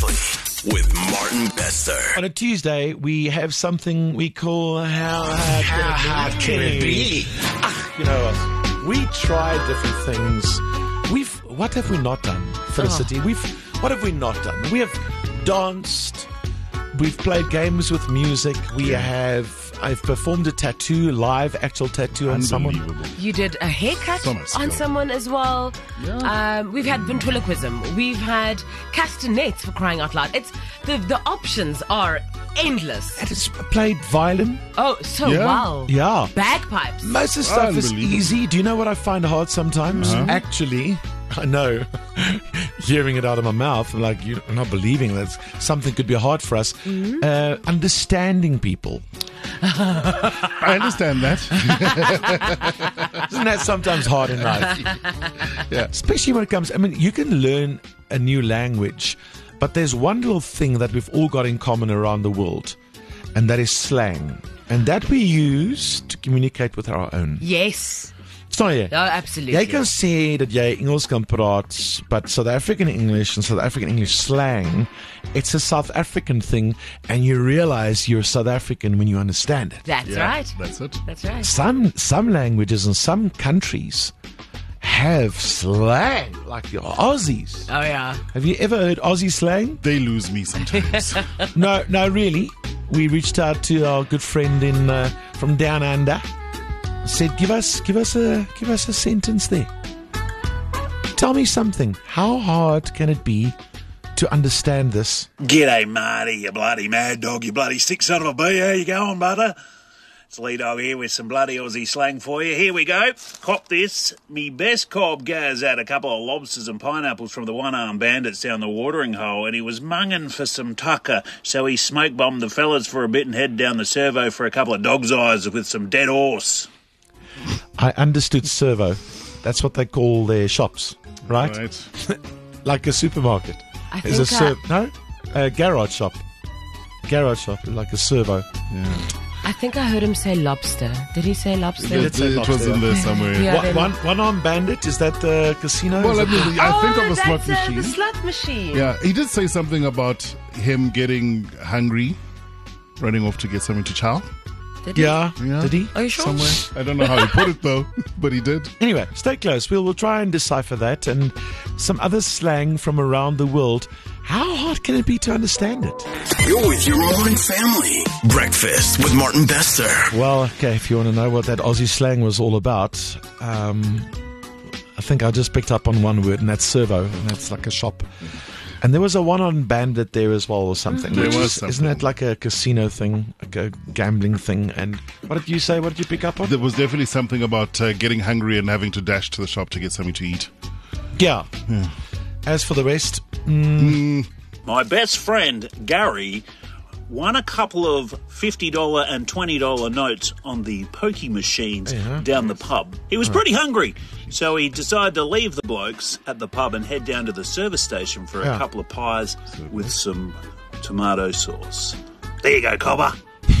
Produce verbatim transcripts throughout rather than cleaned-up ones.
Family with Martin Bester. On a Tuesday, we have something we call How Hard, How hard can it be? Ah, you know, we tried different things. We've, what have we not done, Felicity? Oh. We've, what have we not done? We have danced. We've played games with music. We have. I've performed a tattoo, live actual tattoo on someone. You did a haircut Thomas, on go. someone as well. Yeah. Um, we've had ventriloquism. We've had castanets, for crying out loud. It's the the options are endless. And it's played violin. Oh, so Yeah. well. Yeah. Bagpipes. Most of the stuff is Unbelievable. easy. Do you know what I find hard sometimes? Uh-huh. Actually, I know, hearing it out of my mouth, I'm like, you're not believing that something could be hard for us. Uh, understanding people. I understand that. Isn't that sometimes hard in life? Yeah. Especially when it comes, I mean, you can learn a new language, but there's one little thing that we've all got in common around the world, and that is slang. And that we use to communicate with our own. Yes. Sorry. Oh, absolutely. Jy kan sê dat jy Engels kan praat, but South African English and South African English slang, it's a South African thing, and you realize you're South African when you understand it. That's Yeah, right. That's it. That's right. Some some languages in some countries have slang, like the Aussies. Oh, yeah. Have you ever heard Aussie slang? They lose me sometimes. No, no, really. We reached out to our good friend in uh, from down under. Said, give us, give us a, give us a sentence there. Tell me something. How hard can it be to understand this? G'day, Marty, you bloody mad dog, you bloody sick son of a bee. How you going, brother? It's Lee Dog here with some bloody Aussie slang for you. Here we go. Cop this. Me best cob goes out a couple of lobsters and pineapples from the one-armed bandits down the watering hole, and he was munging for some tucker, so he smoke-bombed the fellas for a bit and headed down the servo for a couple of dog's eyes with some dead horse. I understood servo. That's what they call their shops, right? Right. Like a supermarket. I There's a think, ser- no, a garage shop. Garage shop, like a servo. Yeah. I think I heard him say lobster. Did he say lobster? It, it was in there somewhere. Yeah. One, then- one, one-armed bandit. Is that the casino? Well, Is I it- mean, I think oh, of a slot that's, uh, machine. the slot machine. Yeah, he did say something about him getting hungry, running off to get something to chow. Did he? yeah. Yeah. Did he? Are you sure? Somewhere. I don't know how he put it though, but he did. Anyway, stay close. We'll, we'll try and decipher that and some other slang from around the world. How hard can it be to understand it? You're with your morning family. Breakfast with Martin Bester. Well, okay, if you want to know what that Aussie slang was all about, um, I think I just picked up on one word, and that's servo, and that's like a shop. And there was a one-on bandit there as well, or something. There which was is- something. Isn't that like a casino thing, like a gambling thing? And what did you say? What did you pick up on? There was definitely something about uh, getting hungry and having to dash to the shop to get something to eat. Yeah. As for the rest, mm, My best friend, Gary, won a couple of fifty dollars and twenty dollars notes on the pokey machines Yeah. down the pub. He was pretty hungry, so he decided to leave the blokes at the pub and head down to the service station for a Yeah. couple of pies with some tomato sauce. There you go, cobber.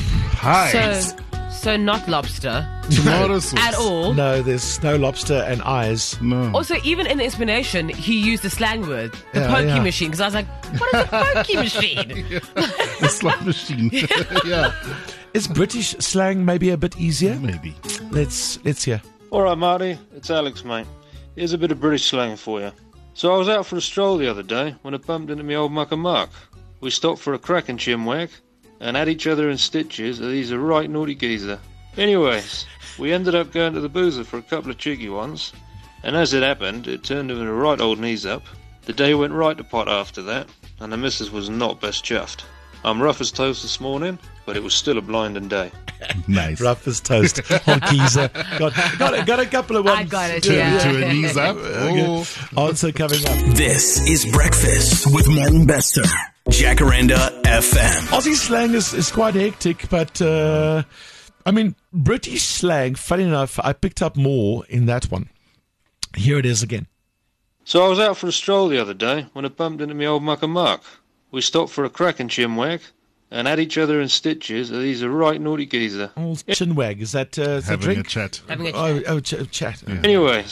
Hi. So, so not lobster Tomato sauce. at all. no, there's no lobster and eyes. No. Also, even in the explanation, he used the slang word, the Yeah, pokey yeah. machine, because I was like, what is a pokey machine? The slot machine. Yeah. Is British slang maybe a bit easier? Maybe. Let's let's hear. All right, Marty, it's Alex, mate. Here's a bit of British slang for you. So I was out for a stroll the other day when I bumped into me old mucker Mark. We stopped for a crack and chinwag and had each other in stitches, as he's a right naughty geezer. Anyways, we ended up going to the boozer for a couple of cheeky ones, and as it happened, it turned him into right old knees up. The day went right to pot after that, and the missus was not best chuffed. I'm rough as toast this morning, but it was still a blinding day. Nice. Rough as toast. Oh, geezer. Got, got, got a couple of ones. I got it, to- yeah. To a knees up. Okay. Oh. Answer coming up. This is Breakfast with Martin Bester. Jacaranda F M. Aussie slang is, is quite hectic, but uh, I mean, British slang, funny enough, I picked up more in that one. Here it is again. So I was out for a stroll the other day when I bumped into me old mucker Mark. We stopped for a crack and chinwag and had each other in stitches, as he's a right naughty geezer. Old chinwag. Is that, uh, is that Having drink? a chat. Having a Oh, chat. oh ch- chat. Anyways,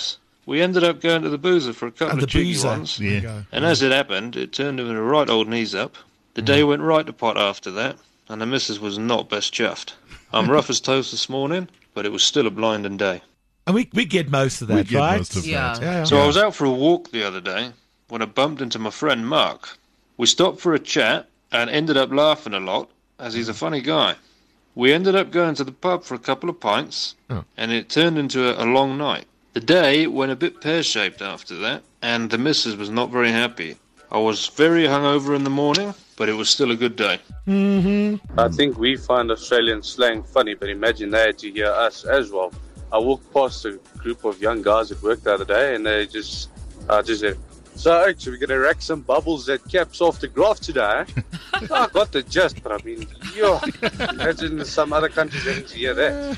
we ended up going to the boozer for a couple And of the cheeky boozer. ones. Yeah. And as it happened, it turned into a right old knees up. The day went right to pot after that, and the missus was not best chuffed. I'm rough as toast this morning, but it was still a blinding day. And we we get most of that, We get right? most of Yeah. that. yeah, yeah. So I was out for a walk the other day when I bumped into my friend Mark. We stopped for a chat and ended up laughing a lot, as he's a funny guy. We ended up going to the pub for a couple of pints, Oh. and it turned into a, a long night. The day went a bit pear-shaped after that, and the missus was not very happy. I was very hungover in the morning, but it was still a good day. I think we find Australian slang funny, but imagine they had to hear us as well. I walked past a group of young guys at work the other day, and they just, uh, just said, "So, actually, we're going to rack some bubbles at Caps off the graph today." Eh? I got the gist, but I mean, yo, imagine some other countries having to hear that.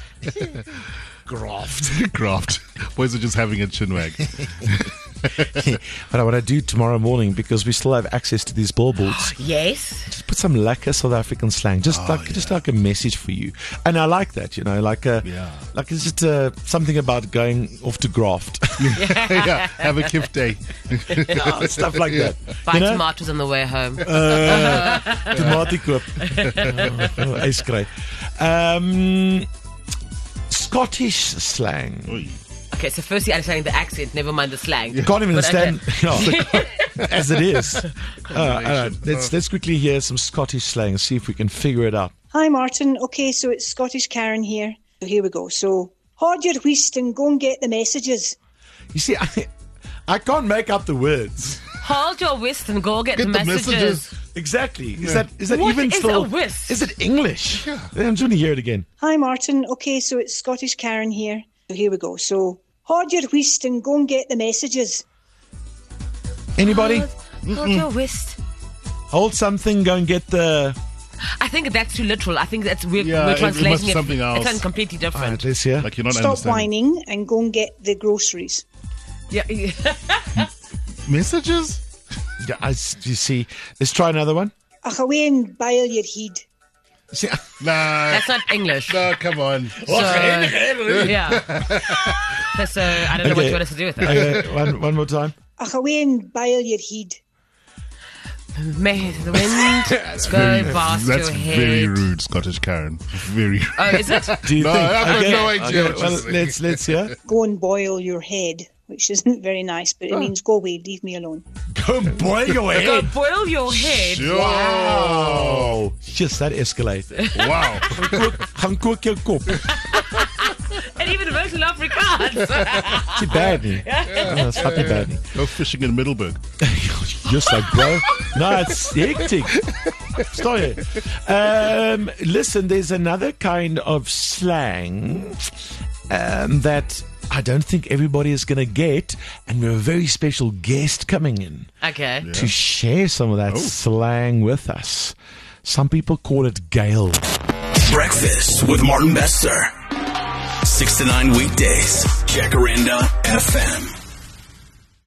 Graft. Graft. Boys are just having a chinwag. But what I do tomorrow morning, because we still have access to these billboards, Yes. just put some lekker South African slang, just Oh, like just like a message for you. And I like that, you know, like a, Yeah. like it's just uh, something about going off to graft, Yeah. Have a kif day. Yeah, stuff like that. Buy You know? tomatoes on the way home. Tomatie koop. Oh, ys kry. Um, Scottish slang. Oei. Okay, so firstly understanding the accent, never mind the slang. You can't even But understand yeah, as it is. Uh, all right, Combination. let's let's quickly hear some Scottish slang. See if we can figure it out. Hi, Martin. Okay, so it's Scottish Karen here. So here we go. So, hold your whist and go and get the messages. You see, I, I can't make up the words. Hold your whist and go get, Get the the messages. messages. Exactly. Is that is that What even is still? a whist? Is it English? Yeah. I'm trying to hear it again. Hi, Martin. Okay, so it's Scottish Karen here. So here we go. So, hold your whist and go and get the messages. Anybody? Hold, hold your whist. Hold something. Go and get the. I think that's too literal. I think that's we're, Yeah, we're it- it translating must be something else. It's something completely All different. right, let's hear. Like you're not Stop understanding. whining and go and get the groceries. Yeah, yeah. Messages? Yeah, I, s- you see. Let's try another one. Ach, away and bile your head. See, Nah. That's not English. No, come on. So, yeah. So I don't know what Okay. you want us to do with that. okay, one one more time. Ach, away and bile your head. May the wind go past That's your head. very rude, Scottish Karen. Very rude. Oh, is it? Do you No, think? I've got okay, no idea okay, what you're well, saying. let's let's hear. Go and boil your head, which isn't very nice, but it means go away, leave me alone. Go boil your Go head. boil your head. Wow. Just that escalated. Wow. Gaan kook jou kop. And even works in Afrikaans. Dis bad nie. Ja, that's happy bad nie. Go fishing in Middleburg. Just like, bro. No, it's hectic. Sorry. Um, listen, there's another kind of slang um, that I don't think everybody is going to get, and we have a very special guest coming in Okay. to share some of that slang with us. Some people call it Gale. Breakfast with Martin Bester. Six to nine weekdays. Jacaranda F M.